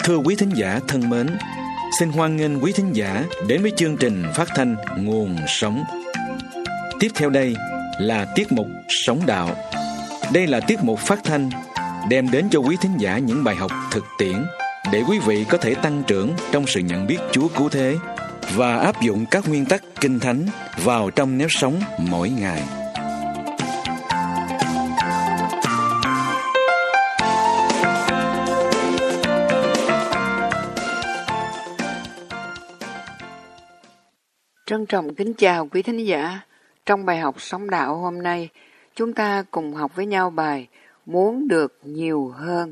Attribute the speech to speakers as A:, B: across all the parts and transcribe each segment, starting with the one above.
A: Thưa quý thính giả thân mến, xin hoan nghênh quý thính giả đến với chương trình phát thanh Nguồn Sống. Tiếp theo đây là tiết mục Sống Đạo. Đây là tiết mục phát thanh đem đến cho quý thính giả những bài học thực tiễn để quý vị có thể tăng trưởng trong sự nhận biết Chúa cứu thế và áp dụng các nguyên tắc Kinh Thánh vào trong nếp sống mỗi ngày.
B: Trân trọng kính chào quý thính giả. Trong bài học Sống Đạo hôm nay, chúng ta cùng học với nhau bài Muốn được nhiều hơn.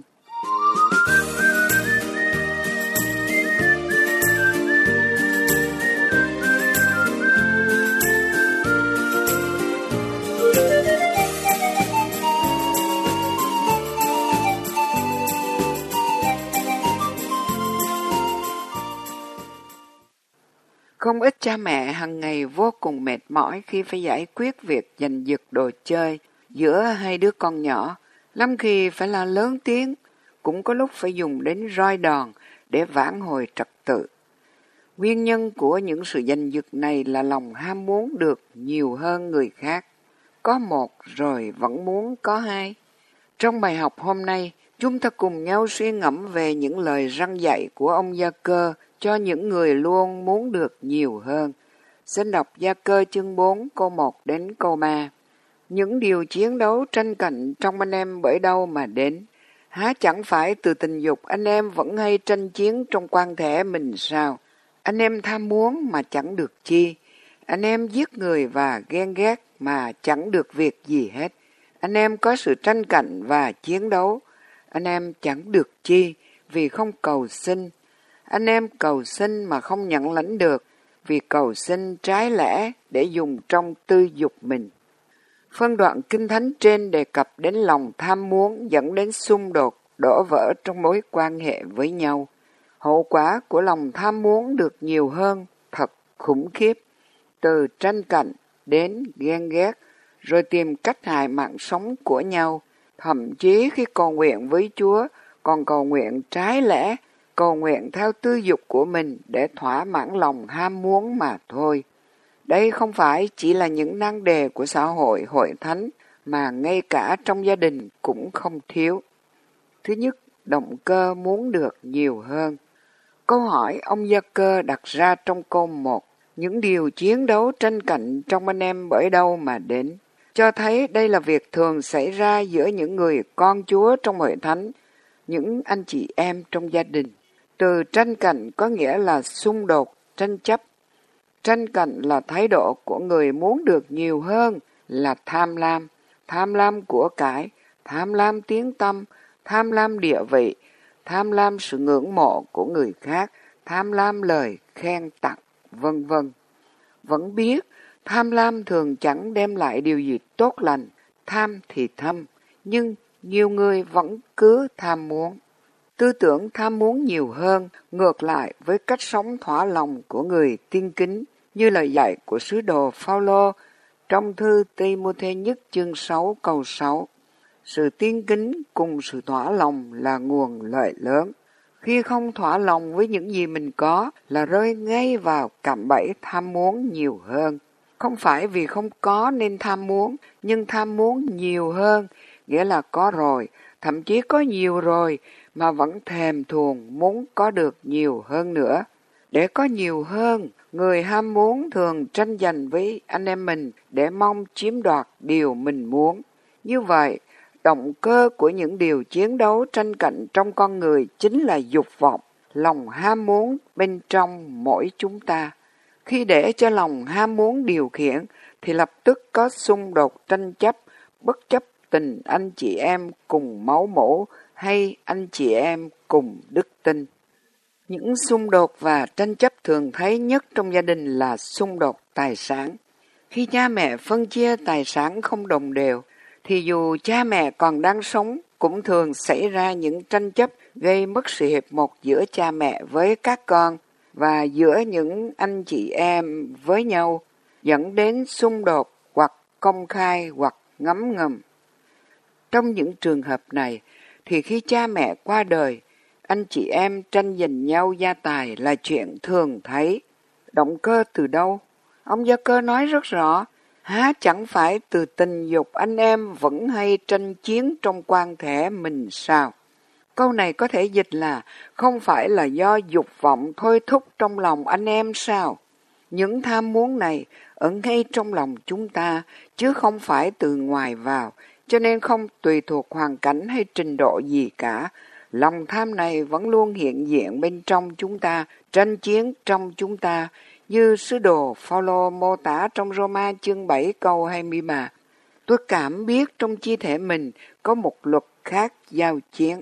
B: Không ít cha mẹ hàng ngày vô cùng mệt mỏi khi phải giải quyết việc giành giật đồ chơi giữa hai đứa con nhỏ. Lắm khi phải la lớn tiếng, cũng có lúc phải dùng đến roi đòn để vãn hồi trật tự. Nguyên nhân của những sự giành giật này là lòng ham muốn được nhiều hơn người khác. Có một rồi vẫn muốn có hai. Trong bài học hôm nay, chúng ta cùng nhau suy ngẫm về những lời răn dạy của ông Gia-cơ cho những người luôn muốn được nhiều hơn. Xin đọc Gia-cơ chương 4 câu 1 đến câu 3. Những điều chiến đấu tranh cạnh trong anh em bởi đâu mà đến? Há chẳng phải từ tình dục anh em vẫn hay tranh chiến trong quan thể mình sao? Anh em tham muốn mà chẳng được chi. Anh em giết người và ghen ghét mà chẳng được việc gì hết. Anh em có sự tranh cạnh và chiến đấu. Anh em chẳng được chi vì không cầu xin. Anh em cầu xin mà không nhận lãnh được vì cầu xin trái lẽ để dùng trong tư dục mình. Phân đoạn Kinh Thánh trên đề cập đến lòng tham muốn dẫn đến xung đột, đổ vỡ trong mối quan hệ với nhau. Hậu quả của lòng tham muốn được nhiều hơn thật khủng khiếp, từ tranh cạnh đến ghen ghét, rồi tìm cách hại mạng sống của nhau. Thậm chí khi cầu nguyện với Chúa, còn cầu nguyện trái lẽ, cầu nguyện theo tư dục của mình để thỏa mãn lòng ham muốn mà thôi. Đây không phải chỉ là những nan đề của xã hội hội thánh, mà ngay cả trong gia đình cũng không thiếu. Thứ nhất, động cơ muốn được nhiều hơn. Câu hỏi ông Gia-cơ đặt ra trong câu 1, những điều chiến đấu tranh cạnh trong anh em bởi đâu mà đến, cho thấy đây là việc thường xảy ra giữa những người con Chúa trong hội thánh, những anh chị em trong gia đình. Từ tranh cạnh có nghĩa là xung đột, tranh chấp. Tranh cạnh là thái độ của người muốn được nhiều hơn, là tham lam của cải, tham lam tiếng tăm, tham lam địa vị, tham lam sự ngưỡng mộ của người khác, tham lam lời khen tặng, vân vân. Vẫn biết, tham lam thường chẳng đem lại điều gì tốt lành, tham thì thâm, nhưng nhiều người vẫn cứ tham muốn. Tư tưởng tham muốn nhiều hơn ngược lại với cách sống thỏa lòng của người tiên kính, như lời dạy của sứ đồ Phao-lô trong thư Ti-mô-thê nhất chương 6 câu 6. Sự tiên kính cùng sự thỏa lòng là nguồn lợi lớn. Khi không thỏa lòng với những gì mình có là rơi ngay vào cạm bẫy tham muốn nhiều hơn. Không phải vì không có nên tham muốn, nhưng tham muốn nhiều hơn, nghĩa là có rồi, thậm chí có nhiều rồi, mà vẫn thèm thuồng muốn có được nhiều hơn nữa. Để có nhiều hơn, người ham muốn thường tranh giành với anh em mình để mong chiếm đoạt điều mình muốn. Như vậy, động cơ của những điều chiến đấu tranh cạnh trong con người chính là dục vọng, lòng ham muốn bên trong mỗi chúng ta. Khi để cho lòng ham muốn điều khiển, thì lập tức có xung đột tranh chấp, bất chấp tình anh chị em cùng máu mủ hay anh chị em cùng đức tin. Những xung đột và tranh chấp thường thấy nhất trong gia đình là xung đột tài sản. Khi cha mẹ phân chia tài sản không đồng đều, thì dù cha mẹ còn đang sống, cũng thường xảy ra những tranh chấp gây mất sự hiệp một giữa cha mẹ với các con và giữa những anh chị em với nhau, dẫn đến xung đột hoặc công khai hoặc ngấm ngầm. Trong những trường hợp này, thì khi cha mẹ qua đời, anh chị em tranh giành nhau gia tài là chuyện thường thấy. Động cơ từ đâu? Ông Gia Cơ nói rất rõ, há chẳng phải từ tình dục anh em vẫn hay tranh chiến trong quan thể mình sao? Câu này có thể dịch là không phải là do dục vọng thôi thúc trong lòng anh em sao? Những tham muốn này ở ngay trong lòng chúng ta, chứ không phải từ ngoài vào, cho nên không tùy thuộc hoàn cảnh hay trình độ gì cả. Lòng tham này vẫn luôn hiện diện bên trong chúng ta, tranh chiến trong chúng ta, như sứ đồ Phaolô mô tả trong Roma chương 7 câu 23. Tôi cảm biết trong chi thể mình có một luật khác giao chiến.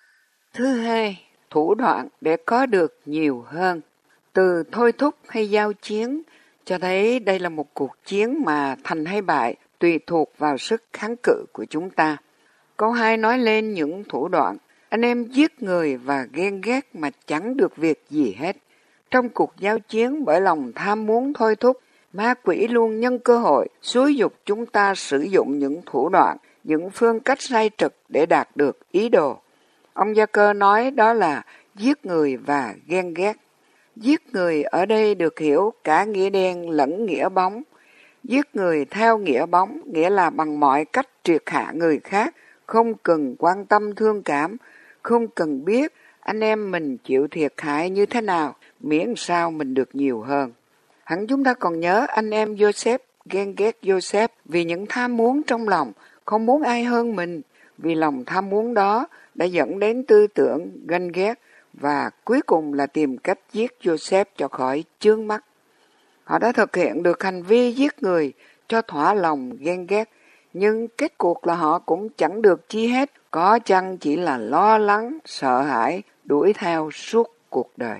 B: Thứ hai, thủ đoạn để có được nhiều hơn. Từ thôi thúc hay giao chiến cho thấy đây là một cuộc chiến mà thành hay bại tùy thuộc vào sức kháng cự của chúng ta. Câu 2 nói lên những thủ đoạn. Anh em giết người và ghen ghét mà chẳng được việc gì hết. Trong cuộc giao chiến bởi lòng tham muốn thôi thúc, ma quỷ luôn nhân cơ hội xúi giục chúng ta sử dụng những thủ đoạn, những phương cách sai trực để đạt được ý đồ. Ông Gia Cơ nói đó là giết người và ghen ghét. Giết người ở đây được hiểu cả nghĩa đen lẫn nghĩa bóng. Giết người theo nghĩa bóng nghĩa là bằng mọi cách triệt hạ người khác, không cần quan tâm thương cảm, không cần biết anh em mình chịu thiệt hại như thế nào, miễn sao mình được nhiều hơn. Hẳn chúng ta còn nhớ anh em Joseph ghen ghét Joseph vì những tham muốn trong lòng, không muốn ai hơn mình, vì lòng tham muốn đó đã dẫn đến tư tưởng ganh ghét và cuối cùng là tìm cách giết Joseph cho khỏi chướng mắt. Họ đã thực hiện được hành vi giết người cho thỏa lòng ghen ghét, nhưng kết cuộc là họ cũng chẳng được chi hết, có chăng chỉ là lo lắng, sợ hãi, đuổi theo suốt cuộc đời.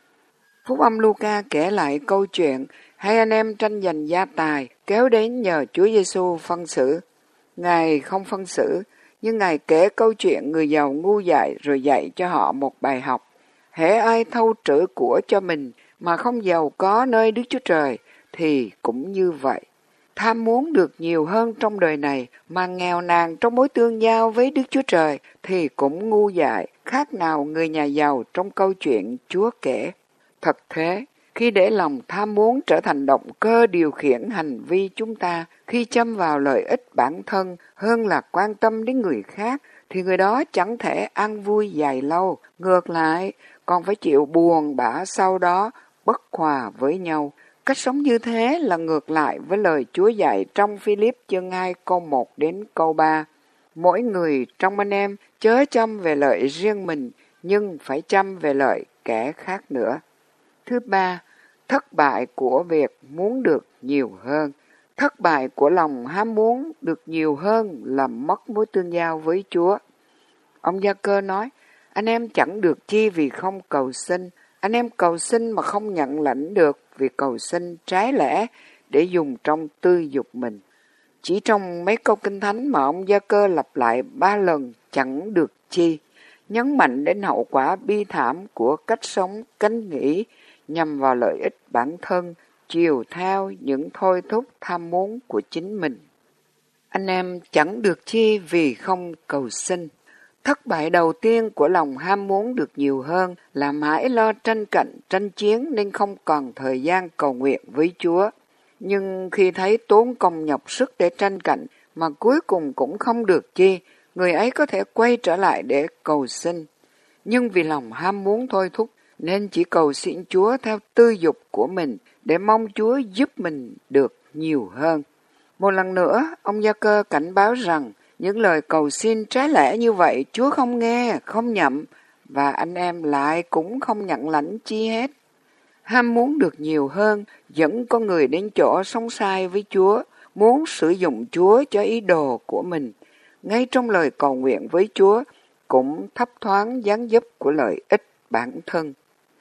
B: Phúc âm Luca kể lại câu chuyện hai anh em tranh giành gia tài kéo đến nhờ Chúa Giêsu phân xử. Ngài không phân xử, nhưng Ngài kể câu chuyện người giàu ngu dại rồi dạy cho họ một bài học. Hễ ai thâu trữ của cho mình mà không giàu có nơi Đức Chúa Trời thì cũng như vậy. Tham muốn được nhiều hơn trong đời này mà nghèo nàn trong mối tương giao với Đức Chúa Trời thì cũng ngu dại, khác nào người nhà giàu trong câu chuyện Chúa kể. Thật thế, khi để lòng tham muốn trở thành động cơ điều khiển hành vi chúng ta, khi châm vào lợi ích bản thân hơn là quan tâm đến người khác, thì người đó chẳng thể an vui dài lâu. Ngược lại, còn phải chịu buồn bã sau đó, bất hòa với nhau. Cách sống như thế là ngược lại với lời Chúa dạy trong Phi-líp chương 2 câu 1 đến câu 3. Mỗi người trong anh em chớ chăm về lợi riêng mình, nhưng phải chăm về lợi kẻ khác nữa. Thứ ba, thất bại của việc muốn được nhiều hơn. Thất bại của lòng ham muốn được nhiều hơn là mất mối tương giao với Chúa. Ông Gia Cơ nói, anh em chẳng được chi vì không cầu xin. Anh em cầu xin mà không nhận lãnh được vì cầu xin trái lẽ để dùng trong tư dục mình. Chỉ trong mấy câu kinh thánh mà ông Gia Cơ lặp lại 3 lần chẳng được chi, nhấn mạnh đến hậu quả bi thảm của cách sống cánh nghĩ nhằm vào lợi ích bản thân, chiều theo những thôi thúc tham muốn của chính mình. Anh em chẳng được chi vì không cầu xin. Thất bại đầu tiên của lòng ham muốn được nhiều hơn là mãi lo tranh cạnh, tranh chiến nên không còn thời gian cầu nguyện với Chúa. Nhưng khi thấy tốn công nhọc sức để tranh cạnh mà cuối cùng cũng không được chi, người ấy có thể quay trở lại để cầu xin. Nhưng vì lòng ham muốn thôi thúc nên chỉ cầu xin Chúa theo tư dục của mình để mong Chúa giúp mình được nhiều hơn. Một lần nữa, ông Gia Cơ cảnh báo rằng những lời cầu xin trái lẽ như vậy Chúa không nghe, không nhậm, và anh em lại cũng không nhận lãnh chi hết. Ham muốn được nhiều hơn dẫn con người đến chỗ sống sai với Chúa, muốn sử dụng Chúa cho ý đồ của mình. Ngay trong lời cầu nguyện với Chúa cũng thấp thoáng dáng dấp của lợi ích bản thân.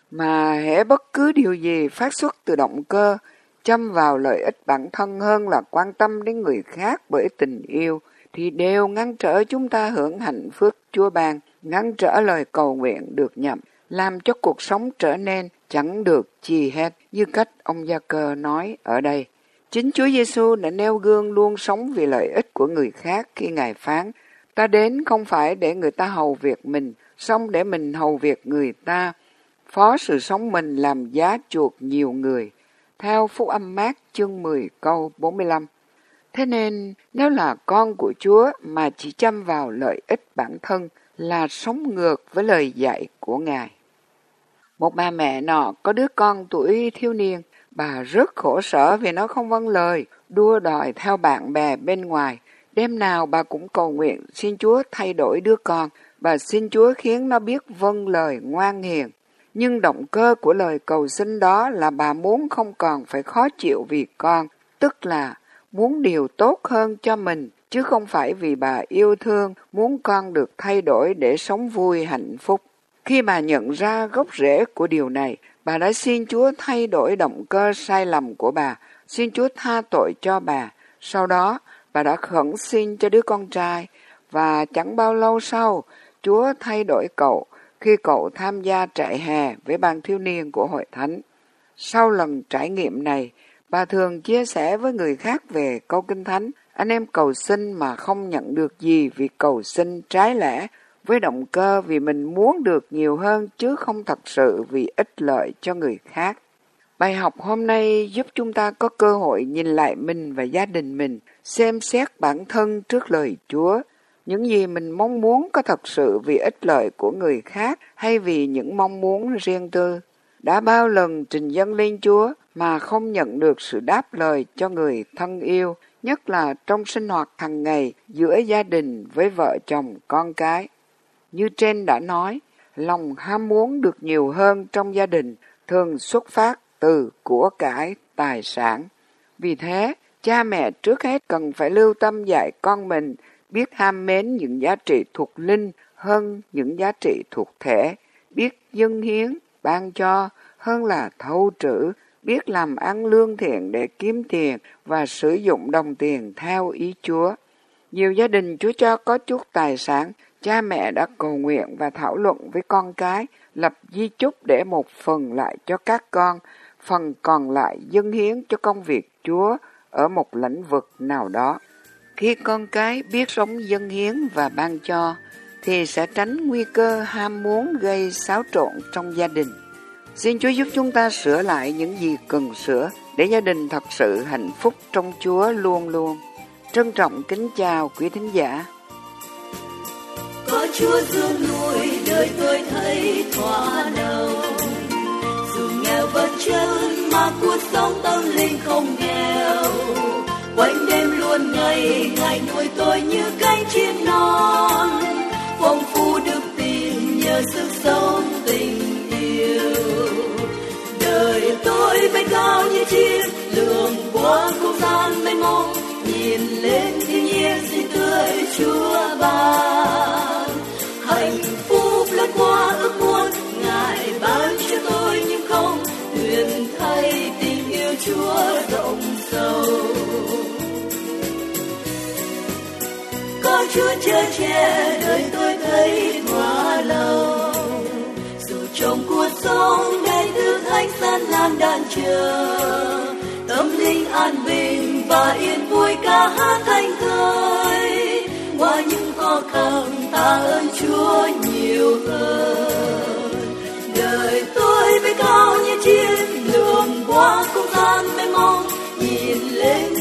B: Mà hễ bất cứ điều gì phát xuất từ động cơ, châm vào lợi ích bản thân hơn là quan tâm đến người khác bởi tình yêu, thì đều ngăn trở chúng ta hưởng hạnh phúc Chúa ban, ngăn trở lời cầu nguyện được nhậm, làm cho cuộc sống trở nên chẳng được chi hết, như cách ông Gia Cơ nói ở đây. Chính Chúa Giêsu đã nêu gương luôn sống vì lợi ích của người khác khi Ngài phán, ta đến không phải để người ta hầu việc mình, xong để mình hầu việc người ta, phó sự sống mình làm giá chuộc nhiều người. Theo Phúc Âm Mác chương 10 câu 45. Thế nên, nếu là con của Chúa mà chỉ chăm vào lợi ích bản thân là sống ngược với lời dạy của Ngài. Một bà mẹ nọ có đứa con tuổi thiếu niên, bà rất khổ sở vì nó không vâng lời, đua đòi theo bạn bè bên ngoài. Đêm nào bà cũng cầu nguyện xin Chúa thay đổi đứa con, và xin Chúa khiến nó biết vâng lời ngoan hiền. Nhưng động cơ của lời cầu xin đó là bà muốn không còn phải khó chịu vì con, tức là muốn điều tốt hơn cho mình, chứ không phải vì bà yêu thương, muốn con được thay đổi để sống vui hạnh phúc. Khi bà nhận ra gốc rễ của điều này, bà đã xin Chúa thay đổi động cơ sai lầm của bà, xin Chúa tha tội cho bà. Sau đó, bà đã khẩn xin cho đứa con trai, và chẳng bao lâu sau, Chúa thay đổi cậu khi cậu tham gia trại hè với ban thiếu niên của hội thánh. Sau lần trải nghiệm này, bà thường chia sẻ với người khác về câu Kinh Thánh. Anh em cầu xin mà không nhận được gì vì cầu xin trái lẽ, với động cơ vì mình muốn được nhiều hơn chứ không thật sự vì ích lợi cho người khác. Bài học hôm nay giúp chúng ta có cơ hội nhìn lại mình và gia đình mình, xem xét bản thân trước lời Chúa. Những gì mình mong muốn có thật sự vì ích lợi của người khác hay vì những mong muốn riêng tư. Đã bao lần trình dâng lên Chúa mà không nhận được sự đáp lời cho người thân yêu, nhất là trong sinh hoạt hàng ngày giữa gia đình với vợ chồng con cái. Như trên đã nói, lòng ham muốn được nhiều hơn trong gia đình thường xuất phát từ của cải, tài sản. Vì thế, cha mẹ trước hết cần phải lưu tâm dạy con mình biết ham mến những giá trị thuộc linh hơn những giá trị thuộc thể, biết dâng hiến, ban cho hơn là thâu trữ, biết làm ăn lương thiện để kiếm tiền và sử dụng đồng tiền theo ý Chúa. Nhiều gia đình Chúa cho có chút tài sản, cha mẹ đã cầu nguyện và thảo luận với con cái, lập di chúc để một phần lại cho các con, phần còn lại dâng hiến cho công việc Chúa ở một lĩnh vực nào đó. Khi con cái biết sống dâng hiến và ban cho, thì sẽ tránh nguy cơ ham muốn gây xáo trộn trong gia đình. Xin Chúa giúp chúng ta sửa lại những gì cần sửa để gia đình thật sự hạnh phúc trong Chúa luôn luôn. Trân trọng kính chào quý thính giả.
C: Có Chúa dưỡng nuôi đời tôi thấy thỏa lòng, dù nghèo vật chất mà cuộc sống tâm linh không nghèo. Quanh đêm luôn ngày ngày nuôi tôi như cánh chim non, phong phú đức tin nhờ sức sống tình yêu. Đời tôi bay cao như chim lượn qua không gian mênh mông, nhìn lên thiên nhiên xinh tươi Chúa ban. Hạnh phúc lướt qua ước muốn Ngài ban cho tôi nhưng không nguyện thay tình yêu Chúa rộng sâu. Có Chúa chở che đời tôi thấy thỏa lòng, dù trong cuộc sống đầy thử thách gian nan đàn chờ, tâm linh an bình và yên vui ca hát thanh thơi. Qua những khó khăn ta ơn Chúa nhiều hơn. Đời tôi bay cao như chim lượn qua không gian mênh mông, nhìn lên